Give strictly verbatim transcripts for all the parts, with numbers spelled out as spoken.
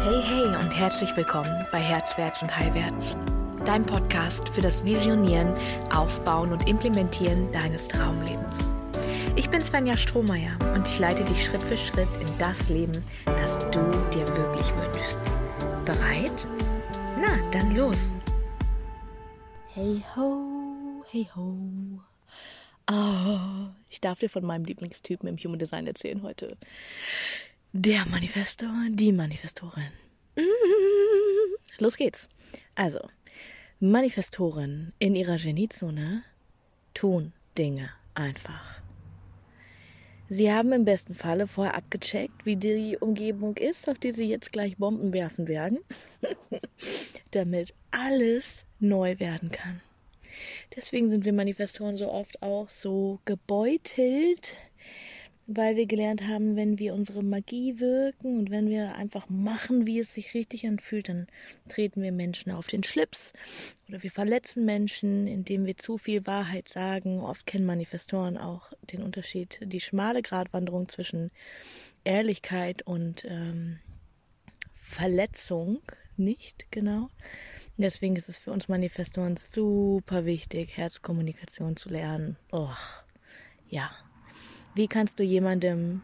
Hey, hey und herzlich willkommen bei Herzwärts und Heilwärts, dein Podcast für das Visionieren, Aufbauen und Implementieren deines Traumlebens. Ich bin Svenja Strohmeier und ich leite dich Schritt für Schritt in das Leben, das du dir wirklich wünschst. Bereit? Na, dann los! Hey ho, hey ho. Oh, ich darf dir von meinem Lieblingstypen im Human Design erzählen heute. Der Manifestor, die Manifestorin. Los geht's. Also, Manifestoren in ihrer Geniezone tun Dinge einfach. Sie haben im besten Falle vorher abgecheckt, wie die Umgebung ist, auf die sie jetzt gleich Bomben werfen werden, damit alles neu werden kann. Deswegen sind wir Manifestoren so oft auch so gebeutelt, weil wir gelernt haben, wenn wir unsere Magie wirken und wenn wir einfach machen, wie es sich richtig anfühlt, dann treten wir Menschen auf den Schlips oder wir verletzen Menschen, indem wir zu viel Wahrheit sagen. Oft kennen Manifestoren auch den Unterschied, die schmale Gratwanderung zwischen Ehrlichkeit und ähm, Verletzung nicht, genau. Deswegen ist es für uns Manifestoren super wichtig, Herzkommunikation zu lernen. Oh, ja. Wie kannst du jemandem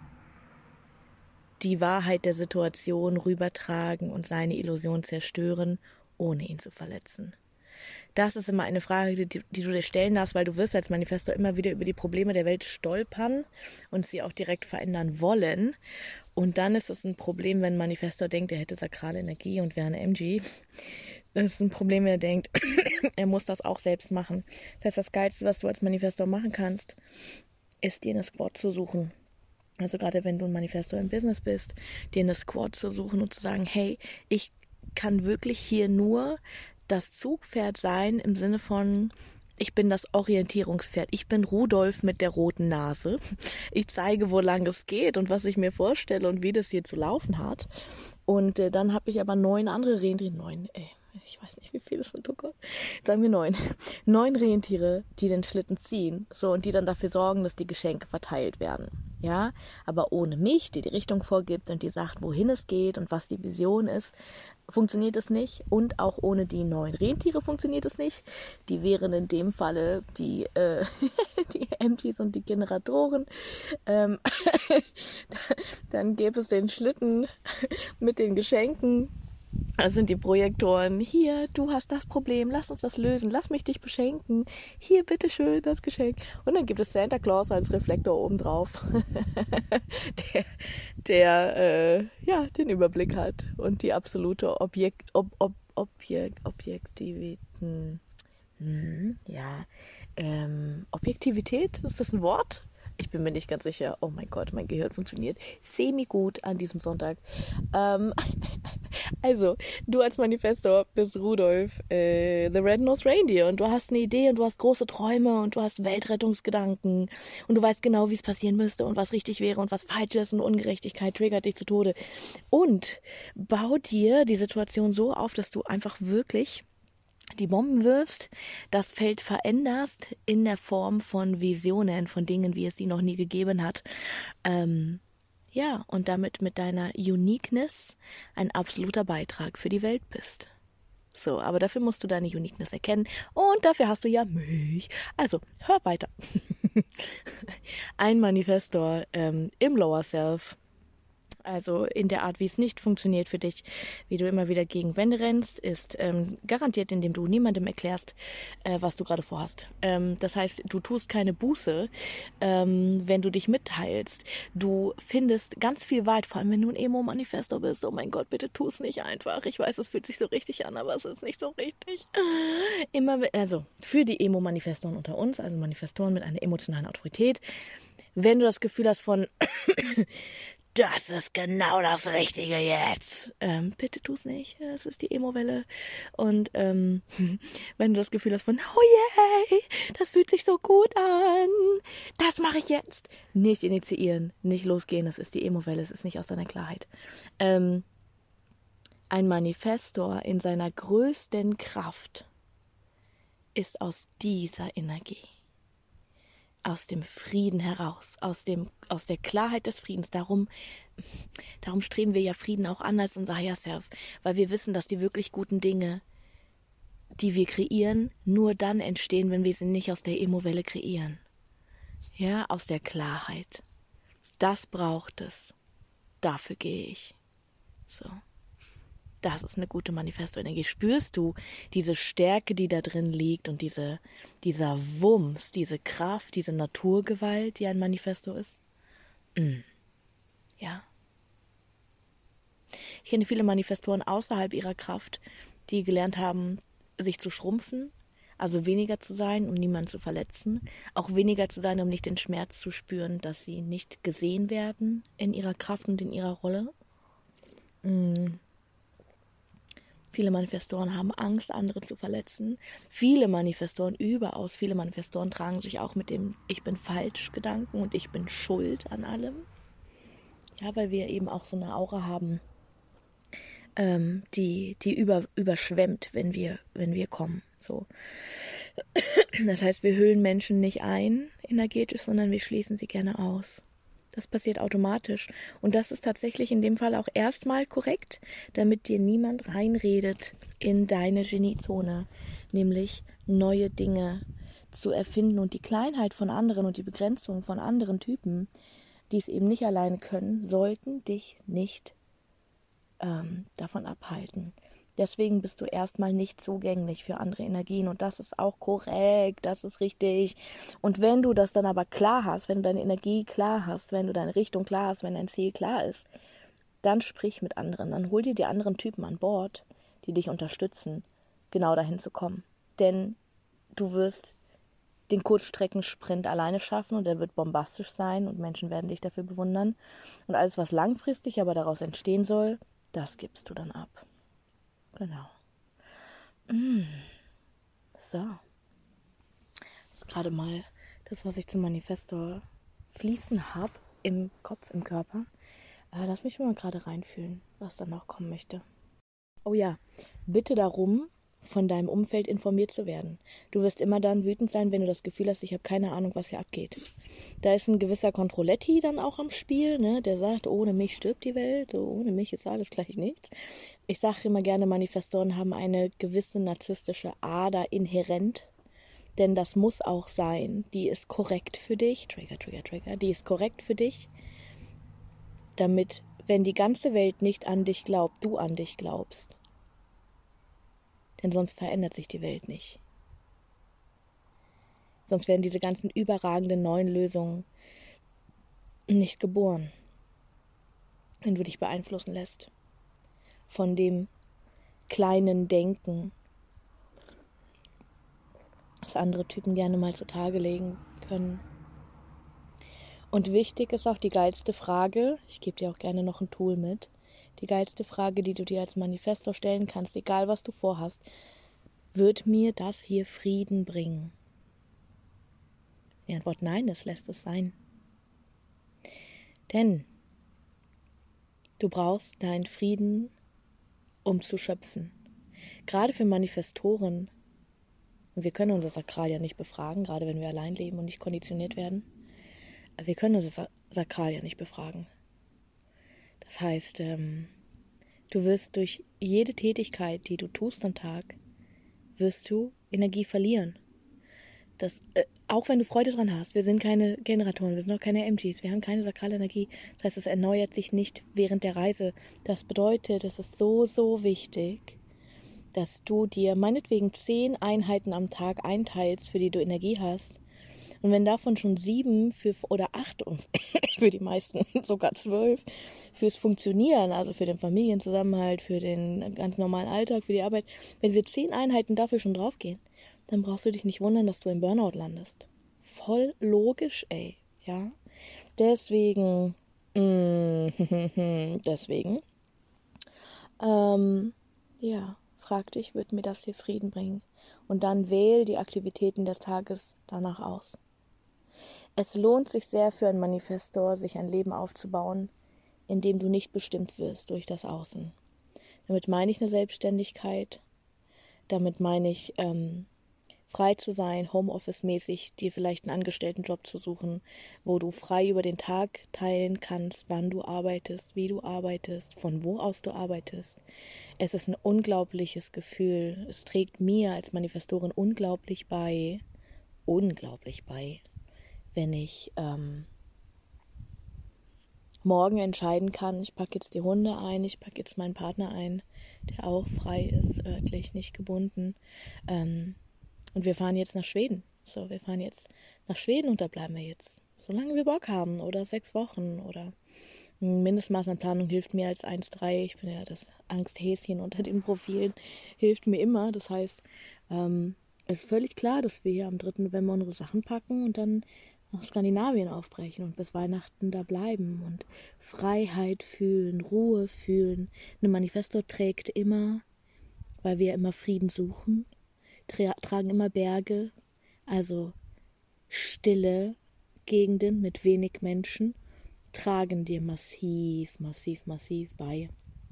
die Wahrheit der Situation rübertragen und seine Illusion zerstören, ohne ihn zu verletzen? Das ist immer eine Frage, die, die du dir stellen darfst, weil du wirst als Manifestor immer wieder über die Probleme der Welt stolpern und sie auch direkt verändern wollen. Und dann ist es ein Problem, wenn ein Manifestor denkt, er hätte sakrale Energie und wäre eine M G. Das ist ein Problem, wenn er denkt, er muss das auch selbst machen. Das heißt, das Geilste, was du als Manifestor machen kannst, ist, dir eine Squad zu suchen. Also gerade wenn du ein Manifestor im Business bist, dir eine Squad zu suchen und zu sagen, hey, ich kann wirklich hier nur das Zugpferd sein, im Sinne von, ich bin das Orientierungspferd. Ich bin Rudolf mit der roten Nase. Ich zeige, wo lang es geht und was ich mir vorstelle und wie das hier zu laufen hat. Und äh, dann habe ich aber neun andere Rentiere, neun, ey, ich weiß nicht, wie viele es sind, oh Gott, sagen wir neun. Neun Rentiere, die den Schlitten ziehen, so, und die dann dafür sorgen, dass die Geschenke verteilt werden. Ja, aber ohne mich, die die Richtung vorgibt und die sagt, wohin es geht und was die Vision ist, funktioniert es nicht. Und auch ohne die neun Rentiere funktioniert es nicht. Die wären in dem Falle die, äh, die M Gs und die Generatoren. Ähm, dann gäbe es den Schlitten mit den Geschenken. Das sind die Projektoren. Hier, du hast das Problem, lass uns das lösen, lass mich dich beschenken. Hier, bitteschön, das Geschenk. Und dann gibt es Santa Claus als Reflektor obendrauf, der, der äh, ja, den Überblick hat und die absolute Objekt, ob, ob, Objekt, Objektivität, hm, ja, ähm, Objektivität, ist das ein Wort? Ich bin mir nicht ganz sicher. Oh mein Gott, mein Gehirn funktioniert semi-gut an diesem Sonntag. Ähm, also, du als Manifestor bist Rudolf, äh, the Red-Nosed Reindeer, und du hast eine Idee und du hast große Träume und du hast Weltrettungsgedanken und du weißt genau, wie es passieren müsste und was richtig wäre und was falsch ist und Ungerechtigkeit triggert dich zu Tode. Und bau dir die Situation so auf, dass du einfach wirklich die Bomben wirfst, das Feld veränderst in der Form von Visionen, von Dingen, wie es sie noch nie gegeben hat. Ähm, ja, und damit mit deiner Uniqueness ein absoluter Beitrag für die Welt bist. So, aber dafür musst du deine Uniqueness erkennen und dafür hast du ja mich. Also, hör weiter. Ein Manifestor ähm, im Lower Self, also in der Art, wie es nicht funktioniert für dich, wie du immer wieder gegen Wände rennst, ist ähm, garantiert, indem du niemandem erklärst, äh, was du gerade vorhast. Ähm, das heißt, du tust keine Buße, ähm, wenn du dich mitteilst. Du findest ganz viel Wahrheit, vor allem wenn du ein Emo-Manifestor bist. Oh mein Gott, bitte tu es nicht einfach. Ich weiß, es fühlt sich so richtig an, aber es ist nicht so richtig. Immer, also für die Emo-Manifestoren unter uns, also Manifestoren mit einer emotionalen Autorität, wenn du das Gefühl hast von das ist genau das Richtige jetzt. Ähm, bitte tu's nicht. Es ist die Emo-Welle. Und ähm, wenn du das Gefühl hast von, oh yay, das fühlt sich so gut an. Das mache ich jetzt. Nicht initiieren, nicht losgehen. Das ist die Emo-Welle. Es ist nicht aus deiner Klarheit. Ähm, ein Manifestor in seiner größten Kraft ist aus dieser Energie. aus dem Frieden heraus, aus dem, aus der Klarheit des Friedens. Darum, darum streben wir ja Frieden auch an als unser Higher Self, weil wir wissen, dass die wirklich guten Dinge, die wir kreieren, nur dann entstehen, wenn wir sie nicht aus der Emo-Welle kreieren. Ja, aus der Klarheit. Das braucht es. Dafür gehe ich. So. Das ist eine gute Manifesto-Energie. Spürst du diese Stärke, die da drin liegt und diese, dieser Wumms, diese Kraft, diese Naturgewalt, die ein Manifesto ist? Mm. Ja. Ich kenne viele Manifestoren außerhalb ihrer Kraft, die gelernt haben, sich zu schrumpfen, also weniger zu sein, um niemanden zu verletzen, auch weniger zu sein, um nicht den Schmerz zu spüren, dass sie nicht gesehen werden in ihrer Kraft und in ihrer Rolle. Mm. Viele Manifestoren haben Angst, andere zu verletzen. Viele Manifestoren, überaus viele Manifestoren tragen sich auch mit dem Ich bin falsch Gedanken und ich bin schuld an allem. Ja, weil wir eben auch so eine Aura haben, ähm, die, die über, überschwemmt, wenn wir, wenn wir kommen. So. Das heißt, wir hüllen Menschen nicht ein energetisch, sondern wir schließen sie gerne aus. Das passiert automatisch. Und das ist tatsächlich in dem Fall auch erstmal korrekt, damit dir niemand reinredet in deine Geniezone, nämlich neue Dinge zu erfinden und die Kleinheit von anderen und die Begrenzung von anderen Typen, die es eben nicht alleine können, sollten dich nicht ähm, davon abhalten. Deswegen bist du erstmal nicht zugänglich für andere Energien und das ist auch korrekt, das ist richtig. Und wenn du das dann aber klar hast, wenn du deine Energie klar hast, wenn du deine Richtung klar hast, wenn dein Ziel klar ist, dann sprich mit anderen, dann hol dir die anderen Typen an Bord, die dich unterstützen, genau dahin zu kommen. Denn du wirst den Kurzstreckensprint alleine schaffen und der wird bombastisch sein und Menschen werden dich dafür bewundern. Und alles, was langfristig aber daraus entstehen soll, das gibst du dann ab. Genau. Mm. So. Das ist gerade mal das, was ich zum Manifesto fließen habe im Kopf, im Körper. Äh, lass mich mal gerade reinfühlen, was dann noch kommen möchte. Oh ja, bitte darum, von deinem Umfeld informiert zu werden. Du wirst immer dann wütend sein, wenn du das Gefühl hast, ich habe keine Ahnung, was hier abgeht. Da ist ein gewisser Controletti dann auch am Spiel, ne? Der sagt, ohne mich stirbt die Welt, so, ohne mich ist alles gleich nichts. Ich sage immer gerne, Manifestoren haben eine gewisse narzisstische Ader inhärent, denn das muss auch sein. Die ist korrekt für dich, Trigger, Trigger, Trigger, die ist korrekt für dich, damit, wenn die ganze Welt nicht an dich glaubt, du an dich glaubst. Denn sonst verändert sich die Welt nicht. Sonst werden diese ganzen überragenden neuen Lösungen nicht geboren, wenn du dich beeinflussen lässt von dem kleinen Denken, das andere Typen gerne mal zutage legen können. Und wichtig ist auch die geilste Frage, ich gebe dir auch gerne noch ein Tool mit, die geilste Frage, die du dir als Manifesto stellen kannst, egal was du vorhast, wird mir das hier Frieden bringen? Die Antwort nein, das lässt es sein. Denn du brauchst deinen Frieden, um zu schöpfen. Gerade für Manifestoren, und wir können unser Sakral ja nicht befragen, gerade wenn wir allein leben und nicht konditioniert werden, wir können unser Sakral ja nicht befragen. Das heißt, ähm, du wirst durch jede Tätigkeit, die du tust am Tag, wirst du Energie verlieren. Das, äh, auch wenn du Freude dran hast, wir sind keine Generatoren, wir sind auch keine M Gs, wir haben keine sakrale Energie. Das heißt, es erneuert sich nicht während der Reise. Das bedeutet, es ist so, so wichtig, dass du dir meinetwegen zehn Einheiten am Tag einteilst, für die du Energie hast. Und wenn davon schon sieben für, oder acht und für die meisten sogar zwölf fürs Funktionieren, also für den Familienzusammenhalt, für den ganz normalen Alltag, für die Arbeit, wenn diese zehn Einheiten dafür schon draufgehen, dann brauchst du dich nicht wundern, dass du im Burnout landest. Voll logisch, ey, ja. Deswegen, mm, deswegen, ähm, ja, frag dich, wird mir das hier Frieden bringen? Und dann wähl die Aktivitäten des Tages danach aus. Es lohnt sich sehr für einen Manifestor, sich ein Leben aufzubauen, in dem du nicht bestimmt wirst durch das Außen. Damit meine ich eine Selbstständigkeit, damit meine ich ähm, frei zu sein, Homeoffice-mäßig, dir vielleicht einen Angestelltenjob zu suchen, wo du frei über den Tag teilen kannst, wann du arbeitest, wie du arbeitest, von wo aus du arbeitest. Es ist ein unglaubliches Gefühl. Es trägt mir als Manifestorin unglaublich bei, unglaublich bei, wenn ich ähm, morgen entscheiden kann, ich packe jetzt die Hunde ein, ich packe jetzt meinen Partner ein, der auch frei ist, örtlich nicht gebunden. Ähm, und wir fahren jetzt nach Schweden. So, wir fahren jetzt nach Schweden und da bleiben wir jetzt, solange wir Bock haben, oder sechs Wochen oder ein Mindestmaß an Planung hilft mir als eins Komma drei. Ich bin ja das Angsthäschen unter den Profilen, hilft mir immer. Das heißt, ähm, es ist völlig klar, dass wir hier am dritten November unsere Sachen packen und dann nach Skandinavien aufbrechen und bis Weihnachten da bleiben und Freiheit fühlen, Ruhe fühlen. Eine Manifesto trägt immer, weil wir immer Frieden suchen, tra- tragen immer Berge, also stille Gegenden mit wenig Menschen, tragen dir massiv, massiv, massiv bei.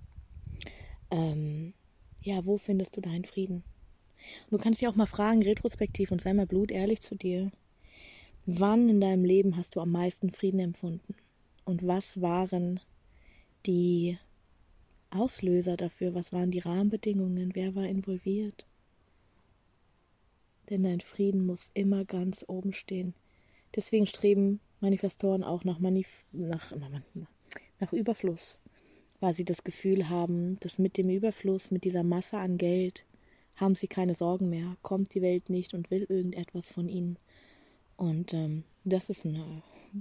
Ähm, ja, wo findest du deinen Frieden? Und du kannst dich auch mal fragen, retrospektiv, und sei mal blutehrlich zu dir. Wann in deinem Leben hast du am meisten Frieden empfunden? Und was waren die Auslöser dafür? Was waren die Rahmenbedingungen? Wer war involviert? Denn dein Frieden muss immer ganz oben stehen. Deswegen streben Manifestoren auch nach, Manif- nach, nach, nach Überfluss, weil sie das Gefühl haben, dass mit dem Überfluss, mit dieser Masse an Geld, haben sie keine Sorgen mehr, kommt die Welt nicht und will irgendetwas von ihnen. Und ähm, das ist ein,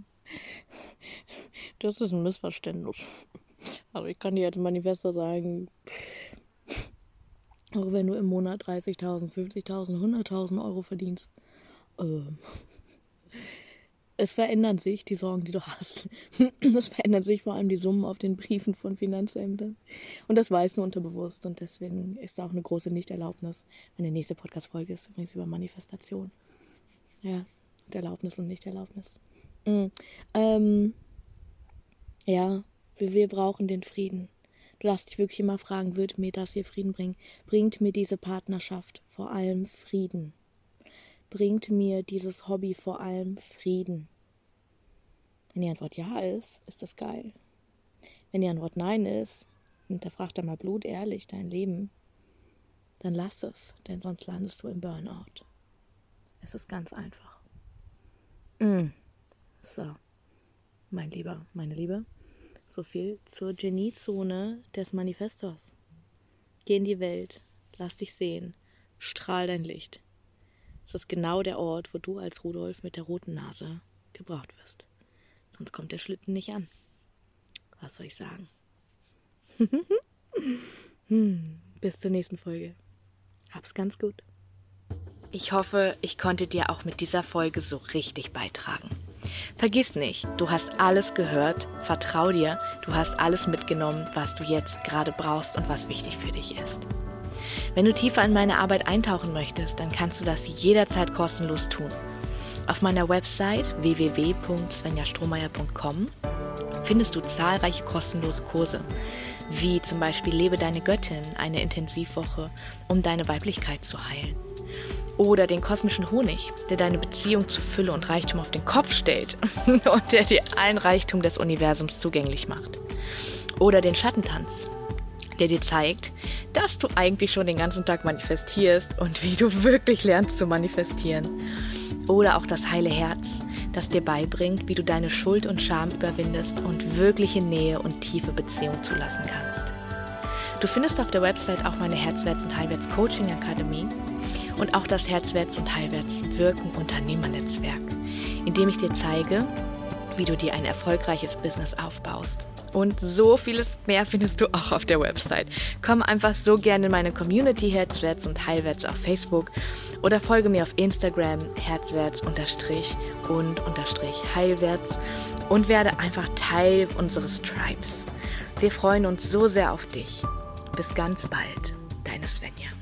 das ist ein Missverständnis. Also ich kann dir als Manifestor sagen, auch wenn du im Monat dreißigtausend, fünfzigtausend, hunderttausend Euro verdienst, äh, es verändern sich die Sorgen, die du hast. Es verändern sich vor allem die Summen auf den Briefen von Finanzämtern. Und das weißt du unterbewusst. Und deswegen ist da auch eine große Nichterlaubnis. Meine nächste Podcast-Folge ist übrigens über Manifestation. Ja, Erlaubnis und Nichterlaubnis. Mhm. Ähm, ja, wir, wir brauchen den Frieden. Du darfst dich wirklich immer fragen, wird mir das hier Frieden bringen? Bringt mir diese Partnerschaft vor allem Frieden? Bringt mir dieses Hobby vor allem Frieden? Wenn die Antwort ja ist, ist das geil. Wenn die Antwort nein ist, hinterfrag da mal blutehrlich dein Leben, dann lass es, denn sonst landest du im Burnout. Es ist ganz einfach. Mm. So, mein Lieber, meine Liebe, so viel zur Geniezone des Manifestors. Geh in die Welt, lass dich sehen, strahl dein Licht. Es ist genau der Ort, wo du als Rudolf mit der roten Nase gebraucht wirst. Sonst kommt der Schlitten nicht an. Was soll ich sagen? hm, bis zur nächsten Folge. Hab's ganz gut. Ich hoffe, ich konnte dir auch mit dieser Folge so richtig beitragen. Vergiss nicht, du hast alles gehört, vertrau dir, du hast alles mitgenommen, was du jetzt gerade brauchst und was wichtig für dich ist. Wenn du tiefer in meine Arbeit eintauchen möchtest, dann kannst du das jederzeit kostenlos tun. Auf meiner Website w w w punkt svenja strohmeier punkt com findest du zahlreiche kostenlose Kurse, wie zum Beispiel Lebe deine Göttin, eine Intensivwoche, um deine Weiblichkeit zu heilen. Oder den kosmischen Honig, der deine Beziehung zu Fülle und Reichtum auf den Kopf stellt und der dir allen Reichtum des Universums zugänglich macht. Oder den Schattentanz, der dir zeigt, dass du eigentlich schon den ganzen Tag manifestierst und wie du wirklich lernst zu manifestieren. Oder auch das heile Herz, das dir beibringt, wie du deine Schuld und Scham überwindest und wirkliche Nähe und tiefe Beziehung zulassen kannst. Du findest auf der Website auch meine Herzwärts- und Heilwärts-Coaching-Akademie und auch das Herzwärts- und Heilwärts-Wirken-Unternehmernetzwerk, in dem ich dir zeige, wie du dir ein erfolgreiches Business aufbaust. Und so vieles mehr findest du auch auf der Website. Komm einfach so gerne in meine Community Herzwärts und Heilwärts auf Facebook oder folge mir auf Instagram herzwärts unterstrich und unterstrich heilwärts und werde einfach Teil unseres Tribes. Wir freuen uns so sehr auf dich. Bis ganz bald, deine Svenja.